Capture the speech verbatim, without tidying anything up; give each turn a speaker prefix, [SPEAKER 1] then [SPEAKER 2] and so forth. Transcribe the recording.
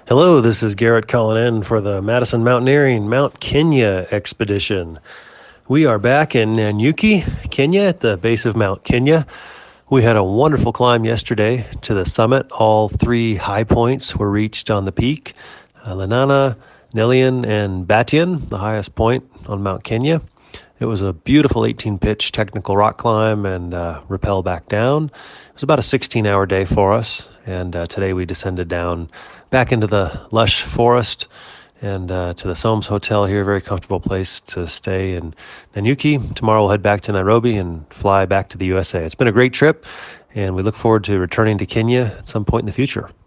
[SPEAKER 1] Hello, this is Garrett Cullinan for the Madison Mountaineering Mount Kenya expedition. We are back in Nanyuki, Kenya, at the base of Mount Kenya. We had a wonderful climb yesterday to the summit. All three high points were reached on the peak: uh, Lenana, Nelian, and Batian, the highest point on Mount Kenya. It was a beautiful eighteen pitch technical rock climb and uh, rappel back down. It was about a sixteen hour day for us, and uh, today we descended down back into the lush forest and uh, to the Somes Hotel here. Very comfortable place to stay in Nanyuki. Tomorrow we'll head back to Nairobi and fly back to the U S A. It's been a great trip, and we look forward to returning to Kenya at some point in the future.